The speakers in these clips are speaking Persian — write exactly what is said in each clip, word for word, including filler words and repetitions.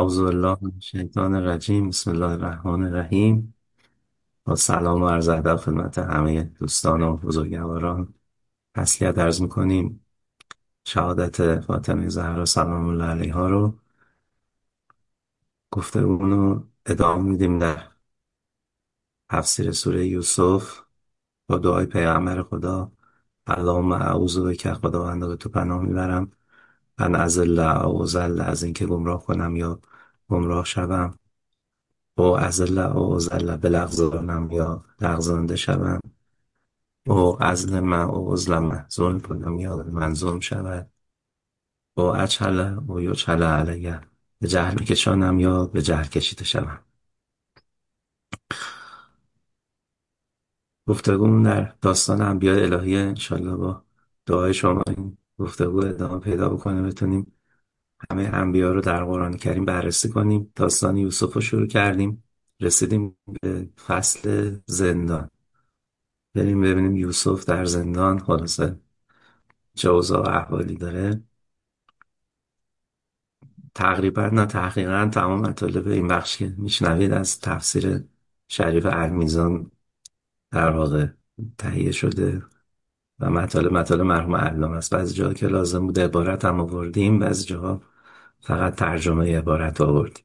اعوذ بالله من الشیطان الرجیم. بسم الله الرحمن الرحیم. با سلام و عرض ادب خدمت همه دوستان و بزرگواران تسلیت عرض میکنیم. شهادت فاطمه زهرا سلام الله علیها رو گفتگو رو ادامه میدیم در تفسیر سوره یوسف با دعای پیغمبر خدا. اللهم اعوذ بک، خداوندا به تو پناه میبرم، ان اضل او ضل، از اینکه گمراه کنم یا گمراه شوم، او ازل او ازل بلغزانم یا لغزانده شوم، او ازلم او ازلم ظلم کنم یا من ظلم شود، او اجهل او یجهل علیه، به جهل کشانم یا به جهل کشیده شوم. گفتگو در داستان انبیاء الهیه، انشالله با دعای شما این گفتگو ادامه پیدا بکنه، بتونیم همه انبیا رو در قرآن کریم بررسی کنیم. داستان یوسف رو شروع کردیم، رسیدیم به فصل زندان. بریم ببینیم یوسف در زندان خلاصه چه اوضاع و احوالی داره. تقریبا نه تحقیقا تمام مطالب این بخش که میشنوید از تفسیر شریف المیزان در واقع تهیه شده و مطالب مطالب مرحوم علامه است. بعضی جاها که لازم بود عبارت هم آوردیم، بعضی جاها فقط ترجمه عبارت آوردیم.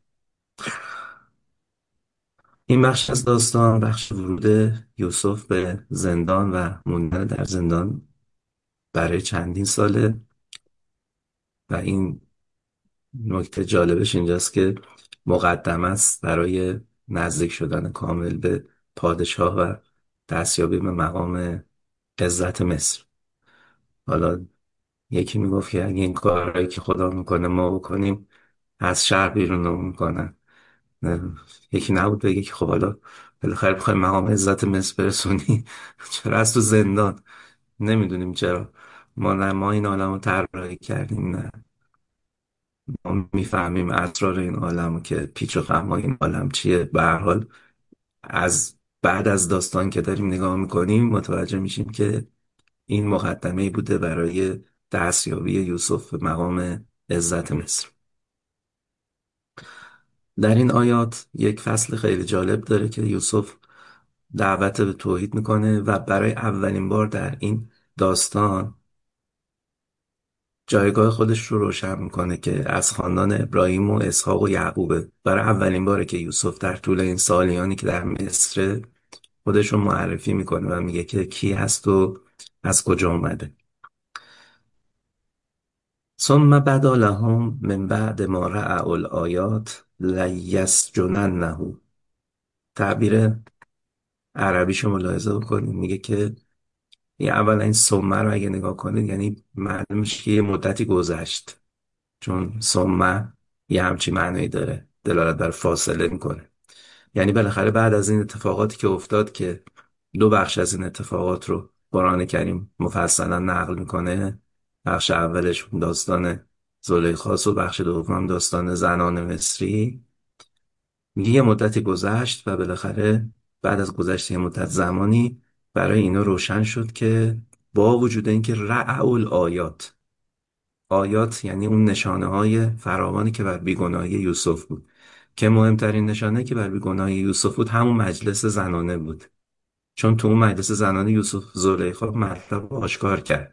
این بخش از داستان بخش ورود یوسف به زندان و موندن در زندان برای چندین ساله. و این نکته جالبش اینجاست که مقدمه است برای نزدیک شدن کامل به پادشاه و دستیابی به مقام عزت مصر. حالا یکی میگفت که اگه این کارهایی که خدا میکنه ما بکنیم، از شهر بیرون میکنن. یکی نبود بگه که خب حالا بالاخره بخوای مقام عزت مصر برسونی چرا از تو زندان؟ نمیدونیم چرا. ما نه ما این عالم رو طراحی کردیم، نه ما میفهمیم اسرار این عالم و که پیچ و خم این عالم چیه. به هر حال از بعد از داستان که داریم نگاه میکنیم متوجه میشیم که این مقدمه بوده برای دستیابی یوسف به مقام عزت مصر. در این آیات یک فصل خیلی جالب داره که یوسف دعوت به توحید میکنه و برای اولین بار در این داستان جایگاه خودش رو روشن میکنه که از خاندان ابراهیم و اسحاق و یعقوبه. برای اولین باره که یوسف در طول این سالیانی که در مصر خودش رو معرفی میکنه و میگه که کی هست و از کجا اومده. ثم بدا لهم من بعد ما رأوا الآیات لیسجننه. تعبیر عربیشو ملاحظه بکنید، میگه که یه اولا این ثمه رو اگه نگاه کنید یعنی معلوم میشه که یه مدتی گذشت، چون ثمه یه همچی معنی داره، دلالت بر فاصله میکنه. یعنی بالاخره بعد از این اتفاقاتی که افتاد، که دو بخش از این اتفاقات رو قرآن کریم مفصلا نقل میکنه. بخش اولش داستان زلیخاست و بخش دوم داستان زنان مصری. میگه یه مدتی گذشت و بالاخره بعد از گذشت یه مدت زمانی برای اینا روشن شد که با وجود اینکه رأوا الآیات، آیات یعنی اون نشانه های فراوانی که بر بیگناهی یوسف بود، که مهمترین نشانه که بر بیگناهی یوسف بود همون مجلس زنانه بود. چون تو اون مجلس زنانه یوسف زلیخا مطلب رو آشکار کرد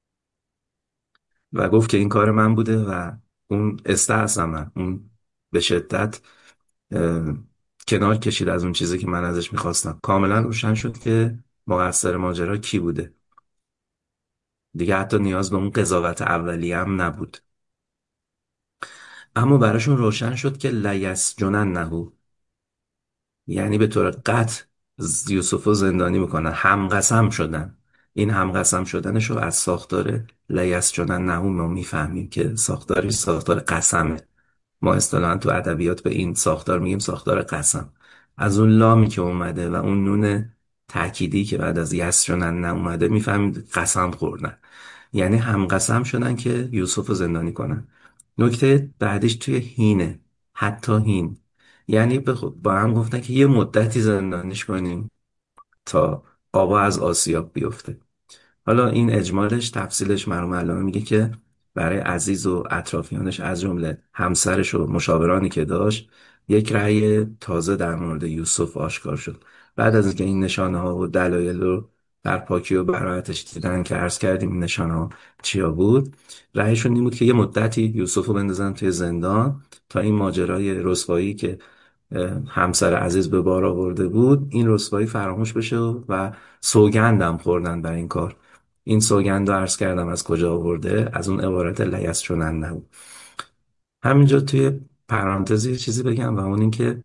و گفت که این کار من بوده و اون استعصم، اون به شدت اه، کنار کشید از اون چیزی که من ازش میخواستم. کاملا روشن شد که مقصر ماجرا کی بوده. دیگه حتی نیاز به اون قضاوت اولیه هم نبود. اما براشون روشن شد که لیس جنن نهو، یعنی به طور قطع یوسف رو زندانی میکنن. هم قسم شدن. این هم قسم شدنش رو از ساختار لیس جنن نهو ما میفهمیم که ساختاری ساختار قسمه. ما اصطلاحاً تو ادبیات به این ساختار میگیم ساختار قسم. از اون لامی که اومده و اون نون تأکیدی که بعد از یسجنن اومده میفهمیم قسم خوردن. یعنی هم قسم شدن که یوسف رو زندانی کنن. نکته بعدش توی هینه، حتی هین، یعنی به خود با هم گفتن که یه مدتی زندانیش کنیم تا آبا از آسیاب بیفته. حالا این اجمالش تفصیلش مرحوم علامه میگه که برای عزیز و اطرافیانش از جمله همسرش و مشاورانی که داشت یک رأی تازه در مورد یوسف آشکار شد. بعد از اینکه این نشانه ها و دلایل رو در پاکی و براعتش دیدن که عرض کردیم این نشانه ها چیا بود، رأیشون این بود که یه مدتی یوسف رو بندازن توی زندان تا این ماجرای رسوایی که همسر عزیز به بار آورده بود این رسوایی فراموش بشه و سوگندم خوردن بر این کار. این سوگند رو عرض کردم از کجا آورده، از اون عبارت لیسجننه. همینجا توی پرانتزی یه چیزی بگم و اون این که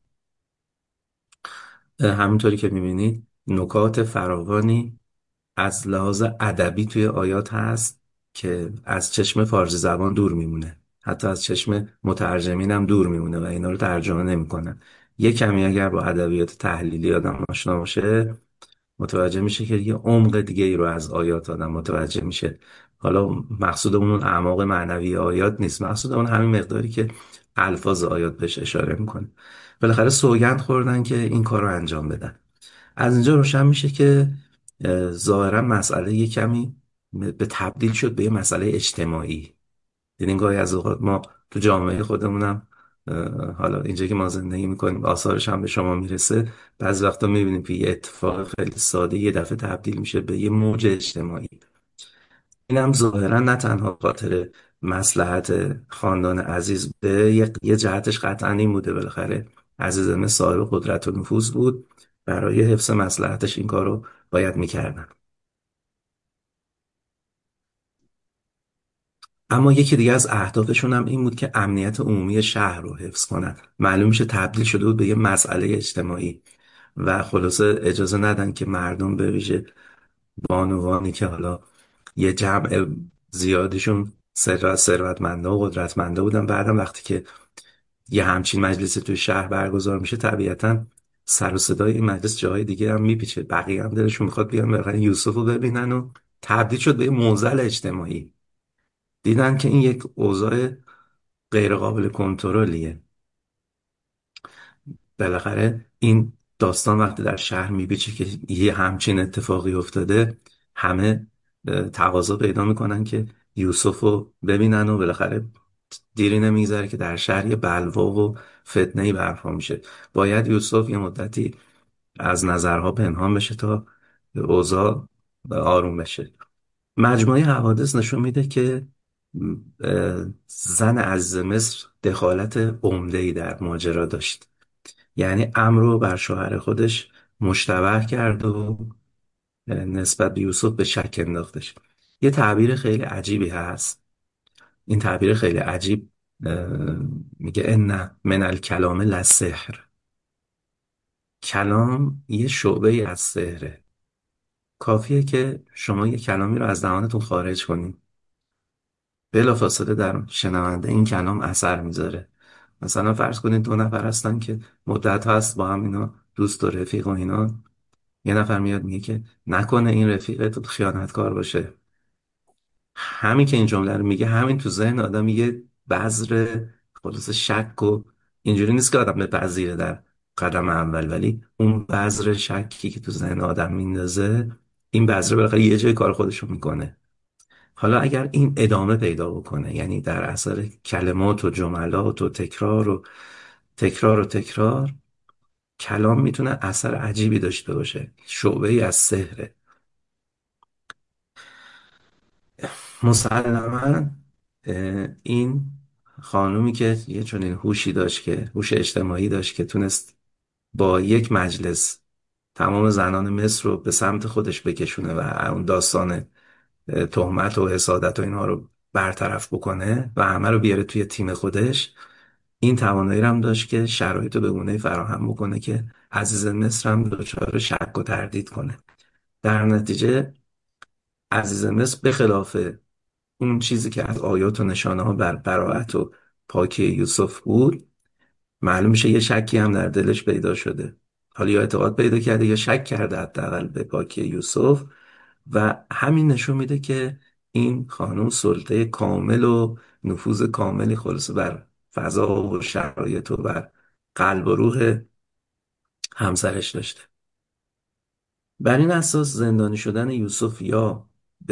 همینطوری که میبینید نکات فراوانی از لحاظ ادبی توی آیات هست که از چشم فارسی زبان دور میمونه، حتی از چشم مترجمین هم دور میمونه و اینا رو ترجمه نمیکنن. یه کمی اگر با ادبیات تحلیلی آدم آشنا باشه متوجه میشه که یه عمق دیگه ای رو از آیات آدم متوجه میشه. حالا مقصود اون اعماق معنوی آیات نیست، مقصود اون همین مقداری که الفاظ آیات بهش اشاره میکنه. بالاخره سوگند خوردن که این کار رو انجام بدن. از اینجا روشن میشه که اه، ظاهرا مسئله یه کمی به تبدیل شد به یه مسئله اجتماعی. دیدین گاهی از اوقات ما تو جامعه خودمونم اه، حالا اینجا که ما زندگی میکنیم آثارش هم به شما میرسه، بعضی وقتا میبینیم که یه اتفاق خیلی ساده یه دفعه تبدیل میشه به یه موج اجتماعی. این هم ظاهرا نه تنها خاطر مصلحت خاندان عزیز بوده، یه یه جهتش قطعا این بوده بالاخره عزیز مصر صاحب قدرت و نفوذ بود، برای حفظ مصلحتش این کارو باید میکردن. اما یکی دیگه از اهدافشون هم این بود که امنیت عمومی شهر رو حفظ کنن. معلوم میشه تبدیل شده بود به یه مسئله اجتماعی و خلاصه اجازه ندن که مردم به ویژه بانوانی که حالا یه جمع زیادشون ثروت ثروتمندا و قدرتمندا بودن، بعدم وقتی که یه همچین مجلسی توی شهر برگزار میشه طبیعتا سر و صدای این مجلس جاهای دیگه هم میپیچه، بقیه هم دلشون میخواد بیان ببرن یوسف رو ببینن و تبدیل شد به یه معضل اجتماعی. دیدن که این یک اوضاع غیر قابل کنترلیه. بالاخره این داستان وقتی در شهر میپیچه که یه همچین اتفاقی افتاده، همه اه، تقاضا پیدا میکنن که یوسف رو ببینن و بالاخره دیری نمیگذره که در شهر یه بلوا و فتنه‌ای برپا میشه. باید یوسف یه مدتی از نظرها پنهان بشه تا اوضاع آروم بشه. مجموعه حوادث نشون میده که اه، زن عزیز مصر دخالت عمده‌ای در ماجرا داشت. یعنی امر رو بر شوهر خودش مشتبه کرد و نسبت به یوسف به شک انداختش. یه تعبیر خیلی عجیبی هست. این تعبیر خیلی عجیب اه، میگه ان من الکلام لسحر. کلام یه شعبه ای از سحره. کافیه که شما یه کلامی رو از دهانتون خارج کنید، بلافاصله در شنونده این کلام اثر میذاره. مثلا فرض کنید دو نفر هستن که مدت هست با هم اینا دوست و رفیق و اینا، یه نفر میاد میگه که نکنه این رفیقت خیانتکار باشه. همین که این جمله رو میگه همین تو ذهن آدم یه بذر خلاص شک و اینجوری نیست که آدم بپذیره در قدم اول، ولی اون بذر شکی که تو ذهن آدم میندازه این بذر بالاخره یه جای کار خودشو میکنه. حالا اگر این ادامه پیدا بکنه، یعنی در اثر کلمات و جملات و تکرار و تکرار و تکرار، کلام میتونه اثر عجیبی داشته باشه، شعبه ای از سحره. مسلما اه، این خانومی که یه چنین هوشی داشت، که هوش اجتماعی داشت، که تونست با یک مجلس تمام زنان مصر رو به سمت خودش بکشونه و اون داستان اه، تهمت و حسادت و اینها رو برطرف بکنه و همه رو بیاره توی تیم خودش، این توانایی رو هم داشت که شرایط رو به گونه‌ای فراهم بکنه که عزیز مصر هم دچار شک و تردید کنه. در نتیجه عزیز مصر به خلاف اون چیزی که از آیات و نشانه ها بر براءت و پاکی یوسف بود، معلوم میشه یه شکی هم در دلش پیدا شده. حالا یا اعتقاد پیدا کرده یا شک کرده حداقل به پاکی یوسف، و همین نشون میده که این خانم سلطه کامل و نفوذ کاملی خلاصه بر فضا و شرایط و بر قلب و روح همسرش داشته. بر این اساس زندانی شدن یوسف یا به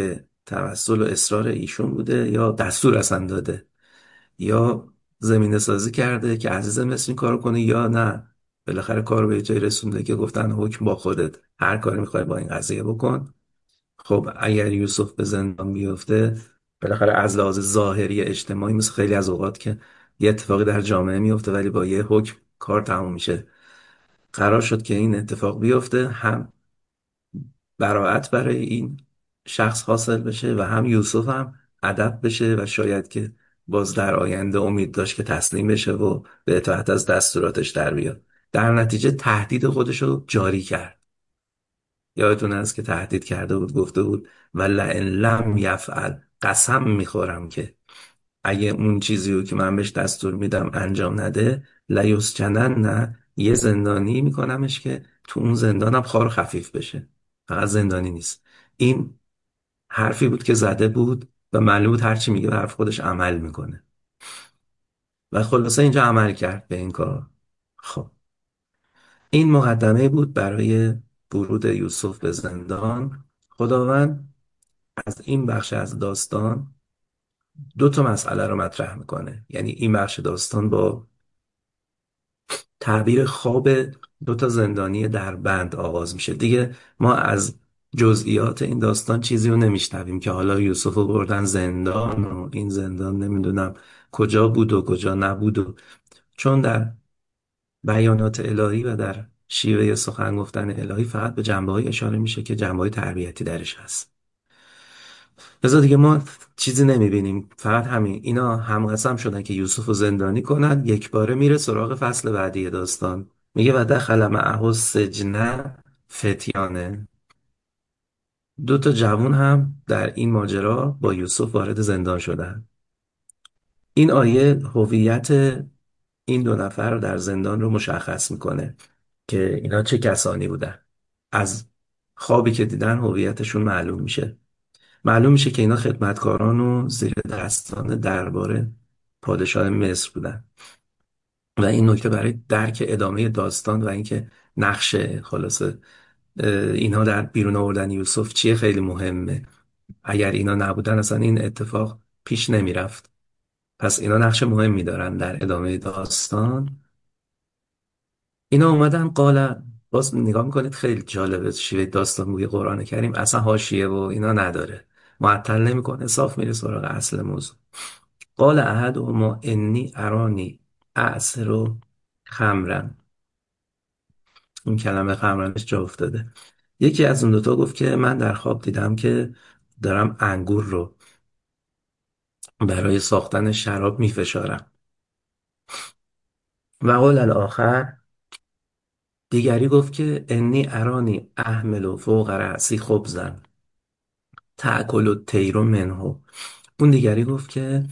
توسل و اصرار ایشون بوده یا دستور اصلا داده، یا زمینه سازی کرده که عزیز مصر این کارو کنه، یا نه بالاخره کار رو به جای رسونده که گفتن حکم با خودت، هر کاری میخوای با این قضیه بکن. خب اگر یوسف به زندان بیفته، بالاخره از لحاظ ظاهری اجتماعی مثل خیلی از اوقات که یه اتفاقی در جامعه میفته ولی با یه حکم کار تموم میشه، قرار شد که این اتفاق بیفته، هم براعت برای این شخص حاصل بشه و هم یوسف هم ادب بشه و شاید که باز در آینده امید داشت که تسلیم بشه و به اطاعت از دستوراتش در بیاد. در نتیجه تهدید خودش رو جاری کرد. یادتون هست که تهدید کرده بود، گفته بود و لئن لم یفعل، قسم میخورم که اگه اون چیزی رو که من بهش دستور میدم انجام نده، لیسجنن، نه یه زندانی میکنمش که تو اون زندانم خار خفیف بشه، فقط زندانی نیست. این حرفی بود که زده بود و معلوم بود هرچی میگه به حرف خودش عمل میکنه و خلاصه اینجا عمل کرد به این کار. خب این مقدمه بود برای ورود یوسف به زندان. خداوند از این بخش از داستان دو تا مسئله رو مطرح میکنه، یعنی این بخش داستان با تعبیر خواب دو تا زندانی در بند آغاز میشه. دیگه ما از جزئیات این داستان چیزی رو نمیشنویم که حالا یوسف رو بردن زندان و این زندان نمیدونم کجا بود و کجا نبود و، چون در بیانات الهی و در شیوه سخن گفتن الهی فقط به جنبه‌های اشاره میشه که جنبه‌های تربیتی درش هست. لذا دیگه ما چیزی نمیبینیم، فقط همین اینا هم قسم شدن که یوسف رو زندانی کنن. یک باره میره سراغ فصل بعدی داستان، میگه و دخل معه السجن فتیانه، دو تا جوون هم در این ماجرا با یوسف وارد زندان شدن. این آیه هویت این دو نفر رو در زندان رو مشخص میکنه که اینا چه کسانی بودن. از خوابی که دیدن هویتشون معلوم میشه. معلوم میشه که اینا خدمتکاران و زیر دستان دربار پادشاه مصر بودن و این نکته برای درک ادامه داستان و اینکه نقش خلاصه اینها در بیرون آوردن یوسف چیه خیلی مهمه. اگر اینا نبودن اصلا این اتفاق پیش نمیرفت. پس اینا نقش مهمی دارن در ادامه داستان. اینا اومدن قال، باز نگاه میکنید خیلی جالبه شیوه داستان گوی قرآن کریم اصلا حاشیه و اینا نداره، معطل نمیکنه، صاف میره سراغ اصل موضوع. قال احدهما انی ارانی اعصر خمرن، این کلمه خمرنش جا افتاده. یکی از اون دوتا گفت که من در خواب دیدم که دارم انگور رو برای ساختن شراب میفشارم. و قال الاخر، دیگری گفت که انی ارانی احمل فوق رأسی خبزن تأکل الطیر منه. اون دیگری گفت که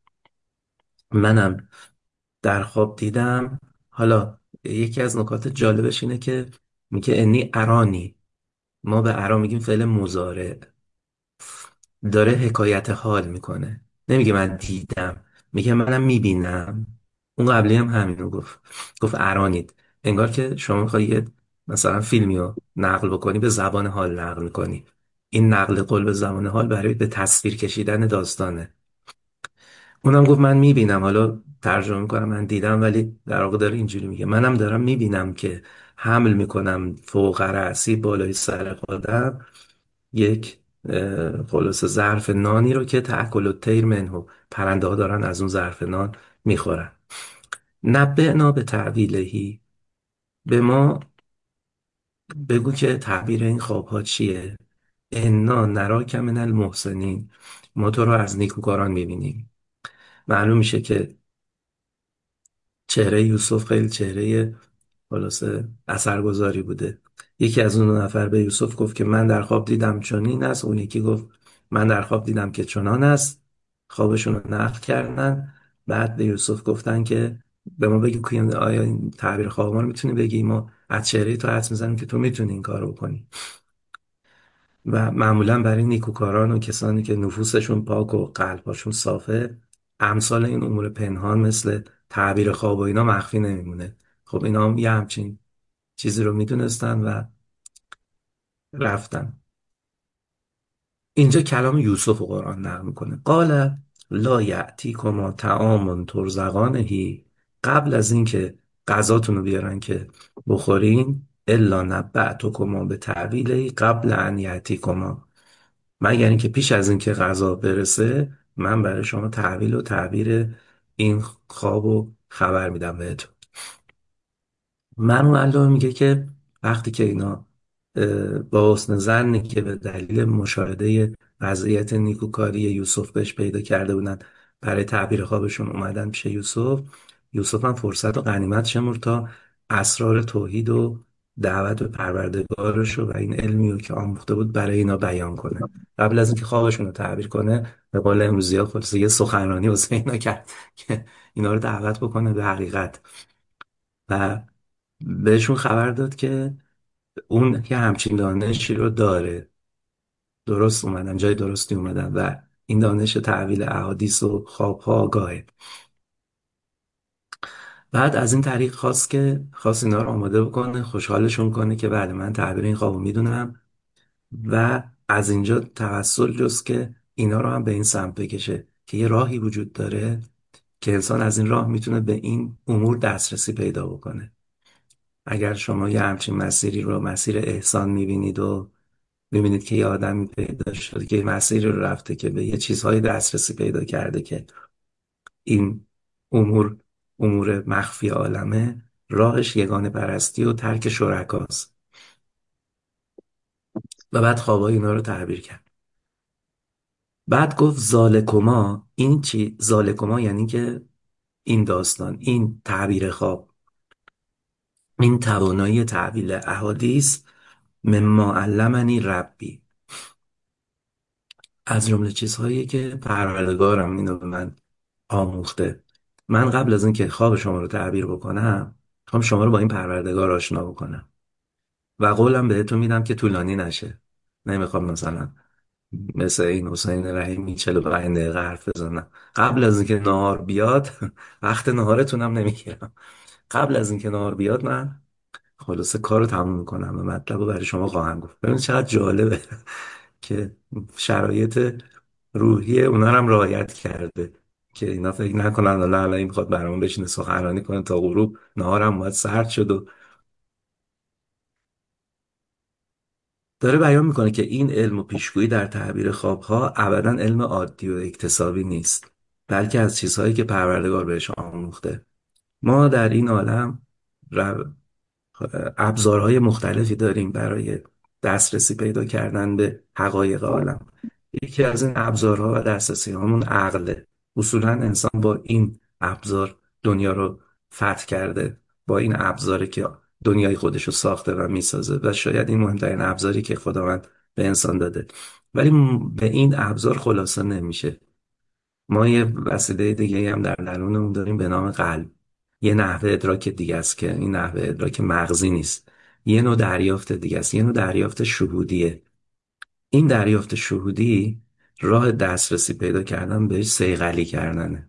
منم در خواب دیدم. حالا یکی از نکات جالبش اینه که میگه انی ارانی، ما به ارا میگیم فعل مضارع، داره حکایت حال میکنه، نمیگه من دیدم، میگه منم میبینم. اون قبلی هم همینو گفت، گفت ارانید، انگار که شما میخوای یه مثلا فیلمی رو نقل بکنی به زبان حال نقل میکنی. این نقل قول به زبان حال برای به تصویر کشیدن داستانه. اونم گفت من میبینم، حالا ترجمه میکنم من دیدم، ولی در واقع داره اینجوری میگه منم دارم میبینم که حمل میکنم فوق رأسی بالای سر خودم یک اه، خلاصه ظرف نانی رو که تأکل الطیر منه، پرنده ها دارن از اون ظرف نان میخورن. نبئنا به تعبیلهی، به ما بگو که تعبیر این خواب ها چیه. انا نراک من المحسنین، ما تو رو از نیکوکاران میبینیم. معلوم میشه که چهره یوسف خیلی چهره خلاصه اثرگذاری بوده. یکی از اون دو نفر به یوسف گفت که من در خواب دیدم چنین است، اون یکی گفت من در خواب دیدم که چنان است. خوابشون رو نقل کردن. بعد به یوسف گفتن که به ما بگی که آیا این تعبیر خواب ما رو میتونی بگی، ما از چهره تو حدس میزنیم که تو میتونی این کار رو بکنی. و معمولا برای نیکوکاران و کسانی که نفوسشون پاک و قلبشون صافه، امثال این امور پنهان مثل تعبیر خواب و اینا مخفی نمیمونه. خب اینا هم یه همچین چیزی رو میدونستن و رفتن. اینجا کلام یوسف رو قرآن نقل میکنه. قال لا یأتیکما طعام ترزقانه، قبل از اینکه غذاتون رو بیارن که بخورین، الا نبأتکما به تعبیله قبل ان یأتیکما، مگر اینکه پیش از اینکه غذا برسه من برای شما تعبیل و تعبیر این خواب و خبر میدم بهتون. مرحوم الله میگه که وقتی که اینا اه، با حسن ظنی که به دلیل مشاهده وضعیت نیکوکاری یوسف بهش پیدا کرده بودن برای تعبیر خوابشون اومدن پیش یوسف، یوسف هم فرصت و غنیمت شمرد تا اسرار توحید و دعوت به پروردگارش و این علمی رو که آموخته بود برای اینا بیان کنه. قبل از اینکه خوابشون رو تعبیر کنه، به قول امروزی ها خلاصه یه سخنرانی واسه اینا کرد که اینا رو دعوت بکنه به حقیقت. و بهشون خبر داد که اون یه همچین دانشی رو داره، درست اومدن جای درستی اومدن و این دانش تعویل احادیث و خوابها آگاهه. بعد از این طریق خواست که خواست اینا رو آماده بکنه، خوشحالشون کنه که بله من تعبیر این خوابو میدونم، و از اینجا توسل جست که اینا رو هم به این سمت بکشه که یه راهی وجود داره که انسان از این راه میتونه به این امور دسترسی پیدا بکنه. اگر شما یه همچین مسیری رو مسیر احسان میبینید و میبینید که یه آدمی پیدا شده که یه مسیری رو رفته که به یه چیزهای دسترسی پیدا کرده که این امور امور مخفی عالمه، راهش یگانه پرستی و ترک شرکاست. و بعد خوابای اینا رو تعبیر کرد. بعد گفت ذالکما، این چی ذالکما؟ یعنی که این داستان، این تعبیر خواب، این توانایی تعبیر احادیث، مما علمنی ربی، از جمله چیزهایی که پروردگارم اینو به من آموخته. من قبل از اینکه خواب شما رو تعبیر بکنم میخوام شما رو با این پروردگار آشنا بکنم و قولم بهتون میدم که طولانی نشه. نمیخوام مثلا مثل این حسین رحیمی چهل و پنج دقیقه حرف بزنم. قبل از اینکه نهار بیاد وقت نهارتونم نمیگیرم، قبل از اینکه نهار بیاد من خلاصه کار رو تموم میکنم و مطلب رو برای شما خواهم گفت. ببینید چقدر جالبه که شرایط روحی اونا رو هم رعایت کرده که اینا فکر نکنن حالا الان این میخواد برامون بشینه سخنرانی کنه تا غروب، نهارم اومد سرد شد. و داره بیان میکنه که این علم و پیشگویی در تعبیر خوابها ابدا علم عادی و اکتسابی نیست، بلکه از چیزهایی که پروردگار بهش آموخته. ما در این عالم ابزارهای مختلفی داریم برای دسترسی پیدا کردن به حقایق عالم. یکی از این ابزارها و دسترسی همون عقله. اصولا انسان با این ابزار دنیا رو فتح کرده، با این ابزاری که دنیای خودش رو ساخته و میسازه و شاید این مهمترین ابزاری که خداوند به انسان داده. ولی م- به این ابزار خلاصه نمیشه. ما یه وسیله دیگه هم در درونمون داریم به نام قلب. یه نحوه ادراک دیگه است که این نحوه ادراک مغزی نیست، یه نوع دریافت دیگه است، یه نوع دریافت شهودیه. این دریافت شهودی راه دسترسی پیدا کردن بهش صیقلی کردنه.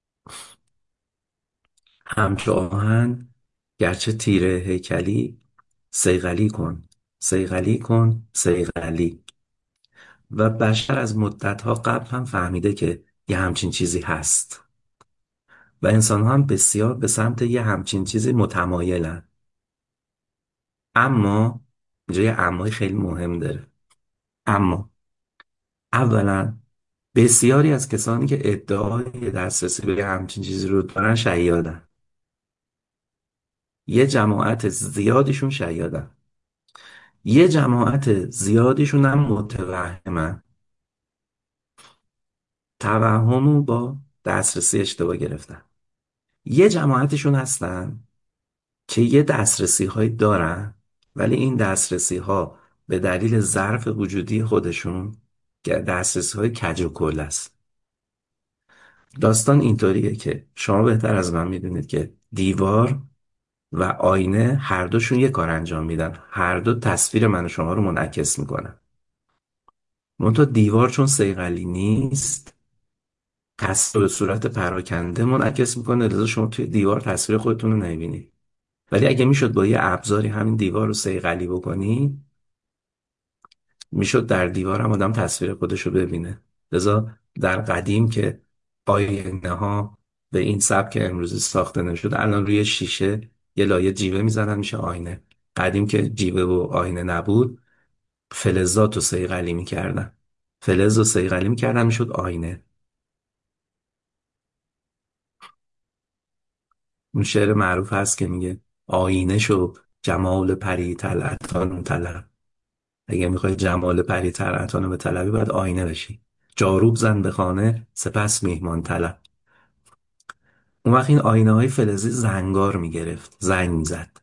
همچو آهن گرچه تیره هیکلی، صیقلی کن صیقلی کن صیقلی. و بشر از مدتها قبل هم فهمیده که یه همچین چیزی هست و انسان ها هم بسیار به سمت یه همچین چیزی متمایلن. اما اینجا یه امای خیلی مهم داره. اما اولا بسیاری از کسانی که ادعای دسترسی به یه همچین چیزی رو دارن شیادن. یه جماعت زیادیشون شیادن، یه جماعت زیادیشون هم متوهمن، توهمو با دسترسی اشتباه گرفتن. یه جماعتشون هستن که یه دسترسی هایی دارن، ولی این دسترسی ها به دلیل ظرف وجودی خودشون که دسترسی های کج و کل است. داستان اینطوریه که شما بهتر از من میدونید که دیوار و آینه هر دوشون یه کار انجام میدن، هر دو تصویر من و شما رو منعکس میکنن. منتها دیوار چون صیقلی نیست تصویر به صورت پراکنده منعکس میکنه، لذا شما توی دیوار تصویر خودتون رو نمیبینید. ولی اگه میشد با یه ابزاری همین دیوار رو صیقلی بکنی، میشد در دیوارم آدم تصویر خودش رو ببینه. لذا در قدیم که آینه ها به این سبک امروزی ساخته نشد، الان روی شیشه یه لایه جیوه میزنن میشه آینه. قدیم که جیوه و آینه نبود، فلزات رو صیقلی میکردن، فلز رو صیقلی میکردن میشد آینه. اون شعر معروف هست که میگه آینه شو جمال پری طلعتان طلب. اگه میخوای جمال پری طلعتان رو به طلبی باید آینه بشی. جاروب زن به خانه سپس میهمان طلب. اون وقت این آینه های فلزی زنگار میگرفت، زنگ میزد.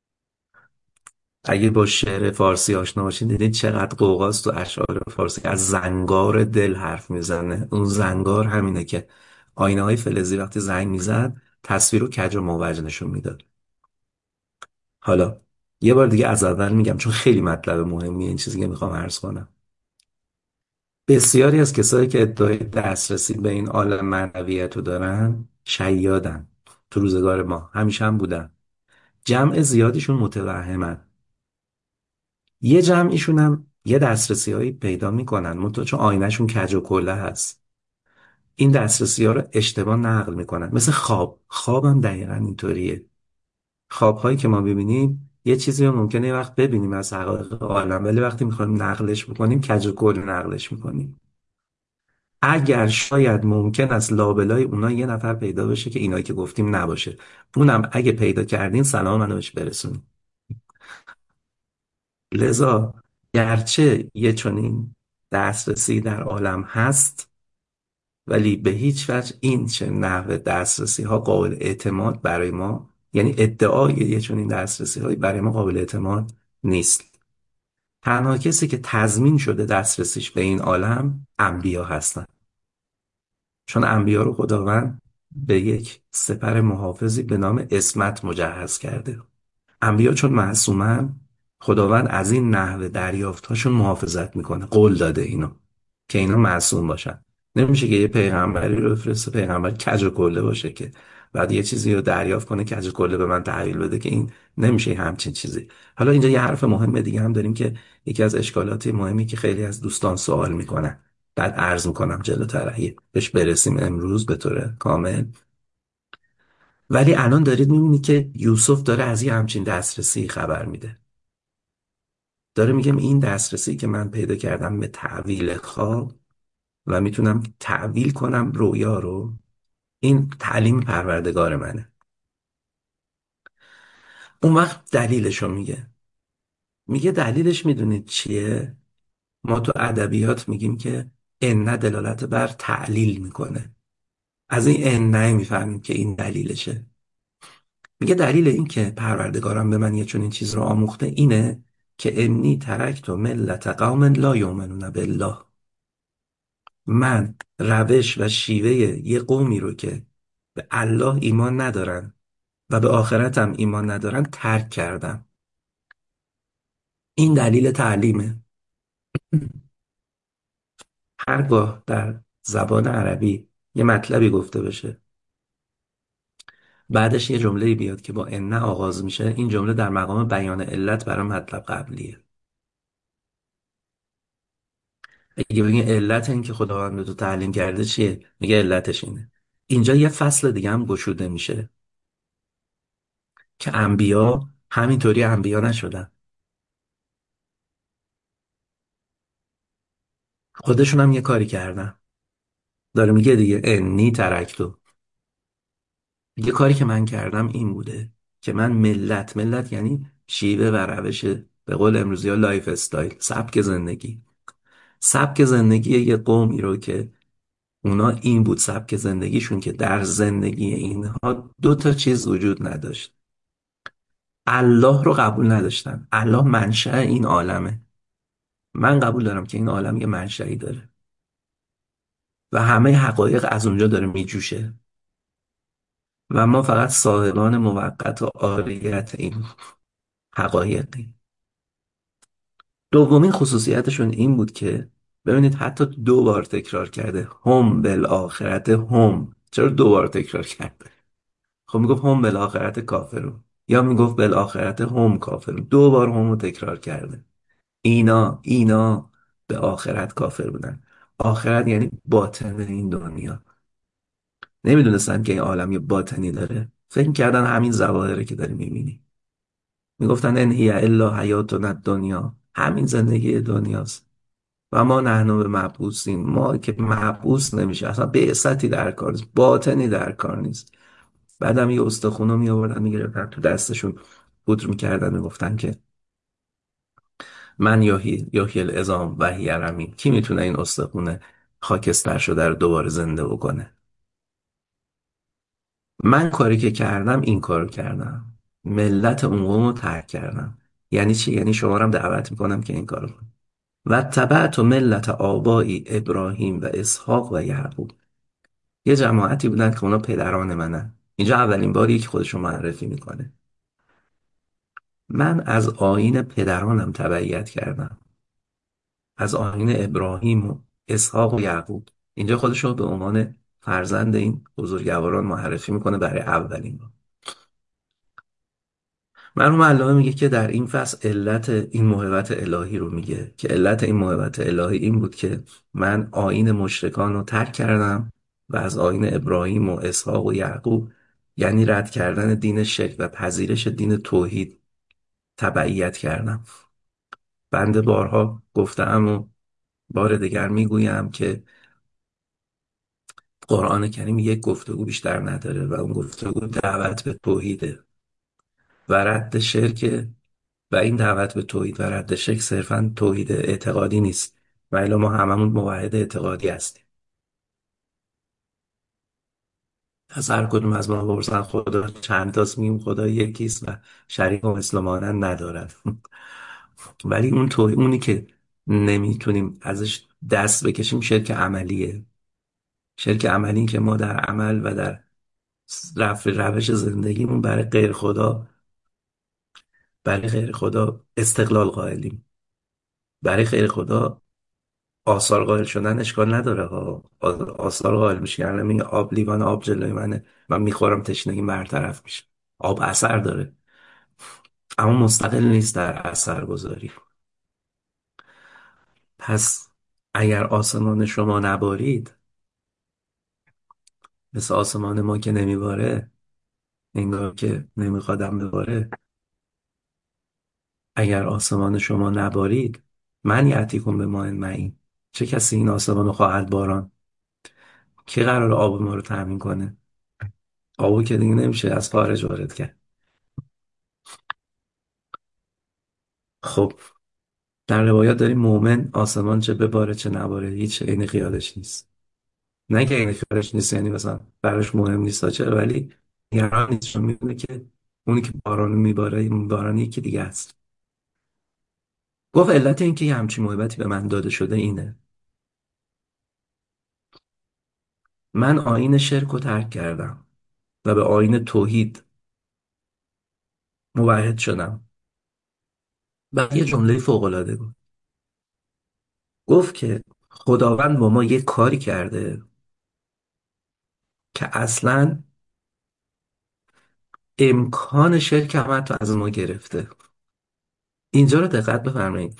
اگه با شعر فارسی آشنا باشین دیدین چقدر قوقاست تو اشعار فارسی از زنگار دل حرف میزنه. اون زنگار همینه که آینه های فلزی وقتی زنگ میزد تصویر رو کج و موج نشون میداد. حالا یه بار دیگه از اول میگم چون خیلی مطلب مهمیه این چیزی که میخوام عرض کنم. بسیاری از کسایی که ادعای دسترسی به این عالم معنویت رو دارن شیادن. تو روزگار ما همیشه هم بودن. جمع زیادیشون متوهمن. یه جمعیشون هم یه دسترسی هایی پیدا میکنن منتها چون آینهشون کج و کله هست، این دسترسی ها رو اشتباه نقل میکنن. مثل خواب، خواب هم دقیقا اینطوریه. خواب هایی که ما ببینیم یه چیزی رو ممکنه یه وقت ببینیم از حقایق عالم، ولی وقتی میخوایم نقلش بکنیم کج و کل نقلش میکنیم. اگر شاید ممکن است لابلای اونا یه نفر پیدا بشه که اینایی که گفتیم نباشه، اونم اگه پیدا کردین سلام منو بهش برسونین. لذا گرچه یه چنین دسترسی در عالم هست، ولی به هیچ وجه این چه نحوه دسترسی ها قابل اعتماد برای ما، یعنی ادعای یه چنین دسترسی هایی برای ما قابل اعتماد نیست. تنها کسی که تضمین شده دسترسیش به این عالم انبیا هستن، چون انبیا رو خداوند به یک سپر محافظی به نام اسمت مجهز کرده. انبیا چون معصومن، خداوند از این نحوه دریافتاشون محافظت میکنه، قول داده اینو که اینا معصوم باشن. نمیشه که یه پیغمبری رو بفرسته پیغمبر کج و کله باشه که بعد یه چیزی رو دریافت کنه کج و کله به من تحویل بده، که این نمیشه همچین چیزی. حالا اینجا یه حرف مهم دیگه هم داریم که یکی از اشکالات مهمی که خیلی از دوستان سوال میکنن، بعد عرض میکنم جلوتر اگه بهش برسیم امروز به طور کامل. ولی الان دارید میبینید که یوسف داره از یه همچین دسترسی خبر میده. داره میگم این دسترسی که من پیدا کردم به تعویل خواب و میتونم تعویل کنم رویا رو، این تعلیم پروردگار منه. اون وقت دلیلشو میگه. میگه دلیلش میدونید چیه؟ ما تو ادبیات میگیم که ان دلالت بر تعلیل میکنه. از این ان میفهمیم که این دلیلشه. میگه دلیل این که پروردگارم به من یه چنین چیز رو آموخته اینه که انی ترکت ملت قوم لا یؤمنون بالله. من روش و شیوه یه قومی رو که به الله ایمان ندارن و به آخرتم ایمان ندارن ترک کردم. این دلیل تعلیمه. هرگاه در زبان عربی یه مطلبی گفته بشه بعدش یه جمله بیاد که با ان آغاز میشه، این جمله در مقام بیان علت برای مطلب قبلیه. اگه بگین علت این که خداوند به تو تعلیم کرده چیه، میگه علتش اینه. اینجا یه فصل دیگه هم گشوده میشه که انبیا همینطوری انبیا نشدن. خودشون هم یه کاری کردن. داره میگه دیگه انی ترکتو. یه کاری که من کردم این بوده که من ملت ملت یعنی شیوه و روش، به قول امروزی ها لایف استایل، سبک زندگی. سبک زندگی یه قومی رو که اونا این بود سبک زندگیشون، که در زندگی اینها دو تا چیز وجود نداشت. الله رو قبول نداشتن. الله منشأ این عالمه. من قبول دارم که این عالم یه منشأی داره و همه حقایق از اونجا داره میجوشه و ما فقط صاحبان موقت و عاریت این حقایقی. دومین خصوصیتشون این بود که ببینید حتی دو بار تکرار کرده هم بالآخرت هم. چرا دو بار تکرار کرده؟ خب میگفت هم بالآخرت کافرون یا میگفت بالآخرت هم کافرون. دو بار هم رو تکرار کرده. اینا اینا به آخرت کافر بودن. آخرت یعنی باطن این دنیا. نمیدونستن که این عالم یه باطنی داره. فکر کردن همین ظواهره که داری میبینی. میگفتن ان هی الا حیاتنا الدنیا، همین زندگی دنیاست و ما نحن به مبعوثین، ما که مبعوث نمیشه، اصلا بعثتی در کار نیست، باطنی در کار نیست. بعدم یه استخونو می آوردن میگرفتن تو دستشون پودر میکردن، میگفتن که من یحیی یحیی العظام و هی رمیم، کی میتونه این استخونه خاکستر شده رو دوباره زنده بکنه؟ من کاری که کردم این کارو کردم، ملت اون قوم رو ترک کردم. یعنی چی؟ یعنی شما رو هم دعوت میکنم که این کارو کنید. و تبعت ملت آبایی ابراهیم و اسحاق و یعقوب. یه جماعتی بودن که اونا پدران منن. اینجا اولین باریه که خودشو معرفی میکنه. من از آیین پدرانم تبعیت کردم، از آیین ابراهیم و اسحاق و یعقوب. اینجا خودشو به عنوان فرزند این بزرگواران معرفی میکنه برای اولین بار. مرحوم علامه میگه که در این فصل علت این موهبت الهی رو میگه که علت این موهبت الهی این بود که من آیین مشرکان رو ترک کردم و از آیین ابراهیم و اسحاق و یعقوب، یعنی رد کردن دین شرک و پذیرش دین توحید، تبعیت کردم. بنده بارها گفتم و بار دیگر میگویم که قرآن کریم یک گفتگو بیشتر نداره و اون گفتگو دعوت به توحیده و رد شرک. و این دعوت به توحید و رد شرک صرفا توحید اعتقادی نیست، ولی ما هممون موحد اعتقادی هستیم. از هر کدوم از ما بپرسن خدا چند تاست، میگیم خدا یکیست و شریک و مثل مانند ندارد. ولی اون تو اونی که نمیتونیم ازش دست بکشیم شرک عملیه. شرک عملی که ما در عمل و در رفع روش زندگیمون برای غیر خدا برای غیر خدا استقلال قائلیم. برای غیر خدا آثار قائل شدن اشکال نداره ها. آ- آثار قائل میشه یعنی میگه آب لیوان آب جلوی منه، من میخورم تشنگی برطرف میشه. آب اثر داره اما مستقل نیست در اثر گذاری. پس اگر آسمان شما نبارید، مثل آسمان ما که نمیباره، انگار که نمیخوادم بباره. اگر آسمان شما نبارید، من یأتیکم بماء معین، چه کسی این آسمان رو خواهد باران؟ کی قرار آب ما رو تامین کنه؟ آبو که دیگه نمیشه از خارج وارد کرد. خب در روایات داریم مؤمن آسمان چه بباره چه نباره هیچ عین خیالش نیست. نه که عین خیالش نیست یعنی مثلا براش مهم نیست چرا، ولی نگران نیست، چون میدونه که اونی که باران میباره این باران یکی دیگه است. گفت علت این که یه همچین محبتی به من داده شده اینه: من آیین شرک رو ترک کردم و به آیین توحید موحد شدم. بعد یه جمله فوق‌العاده گفت. گفت که خداوند با ما یه کاری کرده که اصلاً امکان شرک هم حتی از ما گرفته. اینجا رو دقت بفرمایید.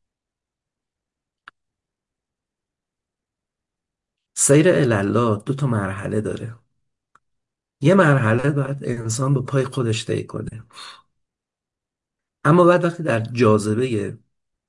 سیر الله دو تا مرحله داره. یه مرحله باید انسان به پای خودش طی کنه، اما بعد وقتی در جاذبه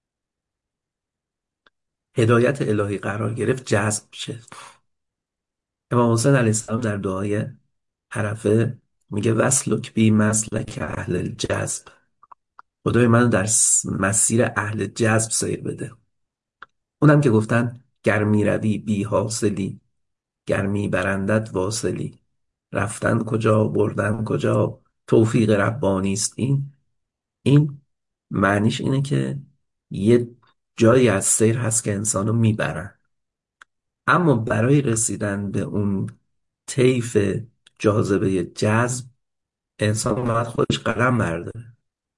هدایت الهی قرار گرفت جذب میشه. امام حسین علیه السلام در دعای عرفه میگه وصلک بی مسلک اهل الجذب، خدای منو در س- مسیر اهل جذب سیر بده. اونم که گفتن گر میروی بی حاصلی، گر میبرندت واصلی، رفتن کجا بردن کجا، توفیق ربانی است این. این معنیش اینه که یه جایی از سیر هست که انسانو میبرن، اما برای رسیدن به اون طیف جاذبه جذب انسان باید خودش قدم برداره.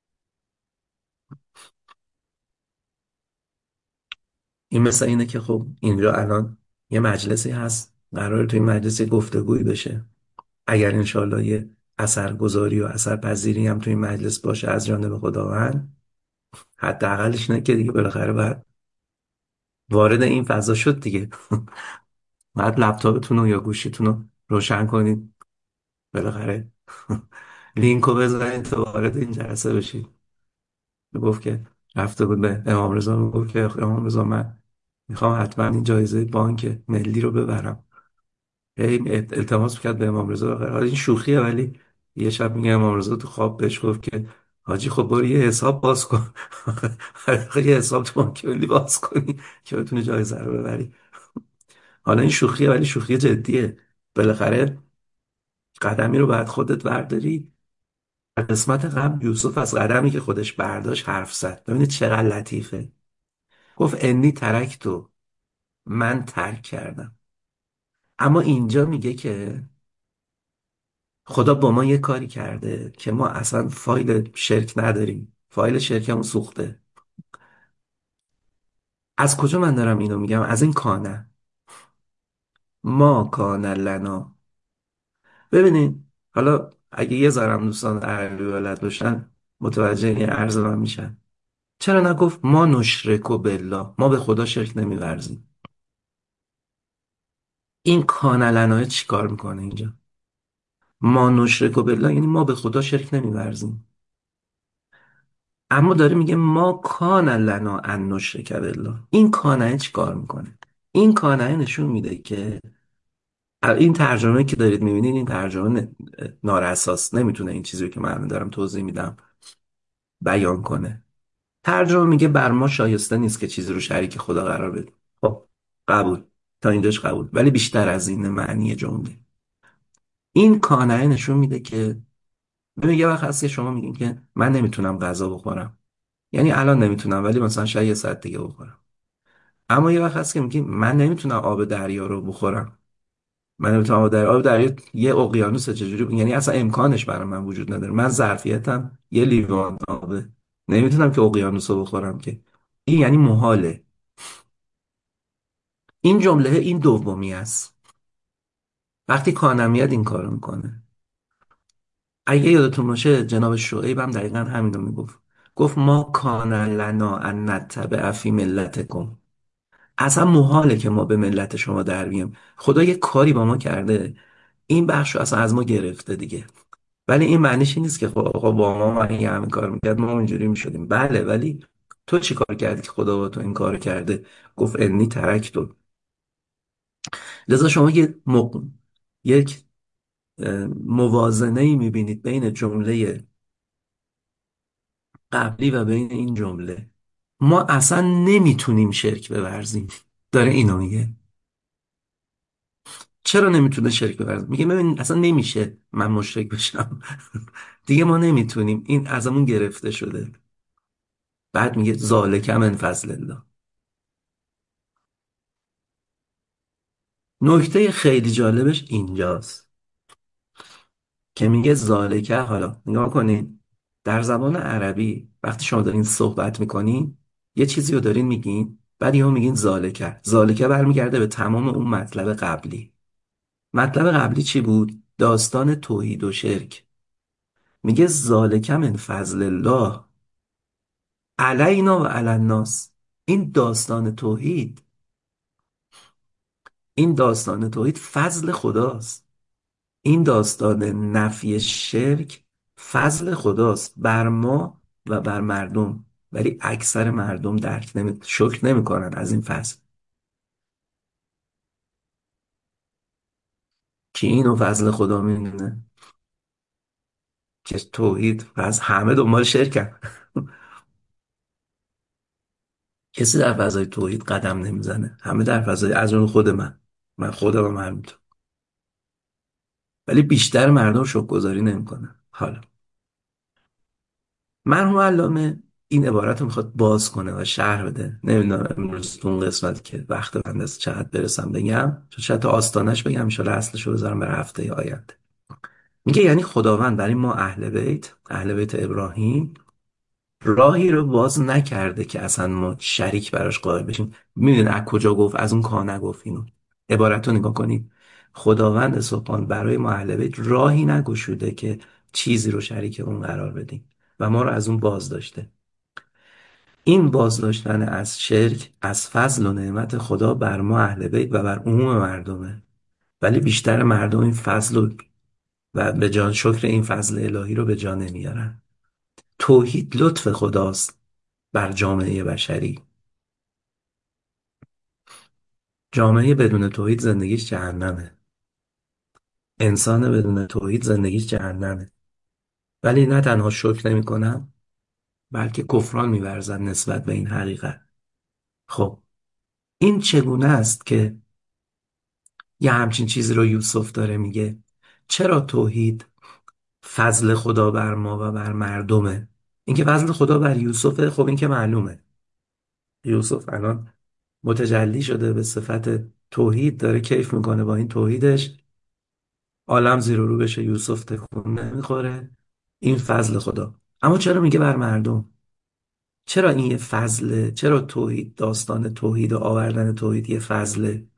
این مثل اینه که خب اینجا الان یه مجلسی هست، قراره تو این مجلس یه گفتگویی بشه. اگر انشالله یه اثرگذاری و اثرپذیری هم تو این مجلس باشه از جانب خداوند، حداقلش اینه که دیگه بالاخره باید وارد این فضا شد دیگه. بعد لپتاپتون رو یا گوشیتون رو روشن کنید بالاخره. لینک رو بزنید تا وارد این جلسه بشید. گفت که رفته بود به امام رضا، گفت که امام رضا من میخوام حتما این جایزه بانک ملی رو ببرم. هی التماس میکرد به امام رضا. حالا این شوخیه، ولی یه شب میگه امام رضا تو خواب بهش گفت که حاجی خب برو یه حساب باز کن. یه حساب تو بانک ملی باز کنی که بتونی جایزه رو ببری. حالا این شوخیه ولی شوخی جدیه. بالاخره قدمی رو باید خودت برداری. در قسمت قبل یوسف از قدمی که خودش برداشت حرف زد. ببینید چقدر لطیفه. گفت انی ترکتو، من ترک کردم. اما اینجا میگه که خدا با ما یه کاری کرده که ما اصلا فایل شرک نداریم، فایل شرکمون سوخته. از کجا من دارم اینو میگم؟ از این کانه. ما کان لنا. ببینید حالا اگه یه ذرم دوستان اهل ولایت باشن متوجه این عرض من میشن. چرا نگفت ما نشرکو بالله، ما به خدا شرک نمیورزیم؟ این کان لنا چی کار میکنه اینجا؟ ما نشرکو بالله یعنی ما به خدا شرک نمیورزیم. اما داره میگه ما کان لنا ان نشرک بالله. این کانه چی کار میکنه؟ این کانه نشون میده که این ترجمه که دارید میبینید این ترجمه نارساست، نمیتونه این چیزی رو که من دارم توضیح میدم بیان کنه. ترجمه میگه بر ما شایسته نیست که چیزی رو شریک خدا قرار بدیم. خب قبول، تا اینجاش قبول، ولی بیشتر از این معنی جمله. این کانه نشون میده که ببین یه وقت هست که شما میگین که من نمیتونم غذا بخورم، یعنی الان نمیتونم ولی مثلا شاید یه ساعت دیگه بخورم. اما یه وقت هست که میگیم من نمیتونم آب دریا رو بخورم. من نمیتونم آب دریا آب دریا یه اقیانوس چجوری، یعنی اصلا امکانش برای من وجود نداره. من ظرفیتم یه لیوان آبه، نمیتونم که اقیانوس رو بخورم که. این یعنی محاله. این جمله این دومی است. وقتی کانم میاد این کارو میکنه. اگه یادتون باشه جناب شعیب هم دقیقا همینو میگفت. گفت ما کان لنا ان نتبع فی ملتکم. اصلا محاله که ما به ملت شما در بیم. خدا یه کاری با ما کرده، این بخش رو اصلا از ما گرفته دیگه. ولی این معنیش این نیست که خب آقا با ما من این همین کار میکرد ما اینجوری میشدیم. بله، ولی تو چی کار کردی که خدا با تو این کار کرده؟ گفت انی ترکتو. لذا شما یه مق... یک موازنه ای میبینید بین جمله قبلی و بین این جمله. ما اصلا نمیتونیم شرک بورزیم. داره اینو میگه. چرا نمیتونه شرک بورزه؟ میگه ببین اصلا نمیشه من مشرک بشم. دیگه ما نمیتونیم، این ازمون گرفته شده. بعد میگه ذالک من فضل الله. نکته خیلی جالبش اینجاست که میگه ذالک. حالا نگاه کنین، در زبان عربی وقتی شما دارین صحبت میکنین یه چیزی رو دارین میگین، بعد یهو میگین ذالک. ذالک برمیگرده به تمام اون مطلب قبلی. مطلب قبلی چی بود؟ داستان توحید و شرک. میگه ذالک من فضل الله علینا و علی الناس. این داستان توحید، این داستان توحید فضل خداست. این داستان نفی شرک فضل خداست بر ما و بر مردم، ولی اکثر مردم درک نمی شکر نمیکنن از این فضل. کی اینو فضل خدا میدونه؟ که توحید فضل، همه دنبال شرکن. کسی در فضای توحید قدم نمیزنه، همه در فضای از اون خود من من خودم هم همینطور. ولی بیشتر مردم شکرگزاری نمیکنن. حالا مرحوم علامه این عبارت رو میخواد باز کنه و شرح بده. نمیدونم امروز تو اون قسمت که وقت بنده است چقدر برسم بگم، چون شاید تا آستانش بگم انشالله اصلش رو بذارم برای هفته آینده. میگه یعنی خداوند برای ما اهل بیت اهل بیت ابراهیم راهی رو باز نکرده که اصلا ما شریک براش قائل بشیم. میدونی از کجا گفت؟ از اون کانه گفت اینو. عبارت رو نگاه کنید. خداوند سبحان برای ما اهل بیت راهی نگشوده که چیزی رو شریک اون قرار بدیم و ما رو از اون باز داشته. این بازداشتن از شرک از فضل و نعمت خدا بر ما اهل بیت و بر عموم مردمه. ولی بیشتر مردم این فضل و و به جان شکر این فضل الهی رو به جا نمیارن. توحید لطف خداست بر جامعه بشری. جامعه بدون توحید زندگیش جهنمه. انسان بدون توحید زندگیش جهنمه. ولی نه تنها شکر نمیکنن، بلکه کفران می‌ورزن نسبت به این حقیقت. خب این چگونه است که یه همچین چیزی رو یوسف داره میگه؟ چرا توحید فضل خدا بر ما و بر مردمه؟ اینکه فضل خدا بر یوسفه، خب این که معلومه. یوسف الان متجلی شده به صفت توحید، داره کیف میکنه با این توحیدش، عالم زیر و رو بشه، یوسف تکون نمیخوره. این فضل خدا. اما چرا میگه بر مردم؟ چرا این یه فضله؟ چرا توحید، داستان توحید و آوردن توحید یه فضله؟